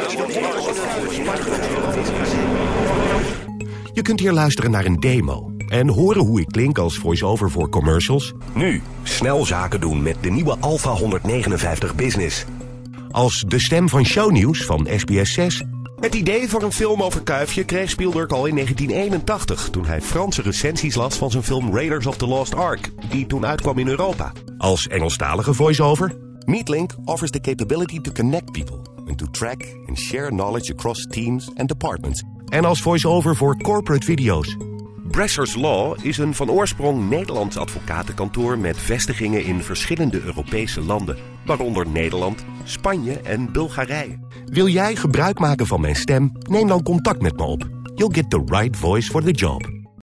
Je kunt hier luisteren naar een demo en horen hoe ik klink als voice-over voor commercials. Nu, snel zaken doen met de nieuwe Alpha 159 Business. Als de stem van shownieuws van SBS 6. Het idee voor een film over Kuifje kreeg Spielberg al in 1981... toen hij Franse recensies las van zijn film Raiders of the Lost Ark... die toen uitkwam in Europa. Als Engelstalige voice-over. Meetlink offers the capability to connect people... and to track and share knowledge across teams and departments. En als voice-over voor corporate video's. Bressers Law is een van oorsprong Nederlands advocatenkantoor met vestigingen in verschillende Europese landen, waaronder Nederland, Spanje en Bulgarije. Wil jij gebruik maken van mijn stem? Neem dan contact met me op. You'll get the right voice for the job.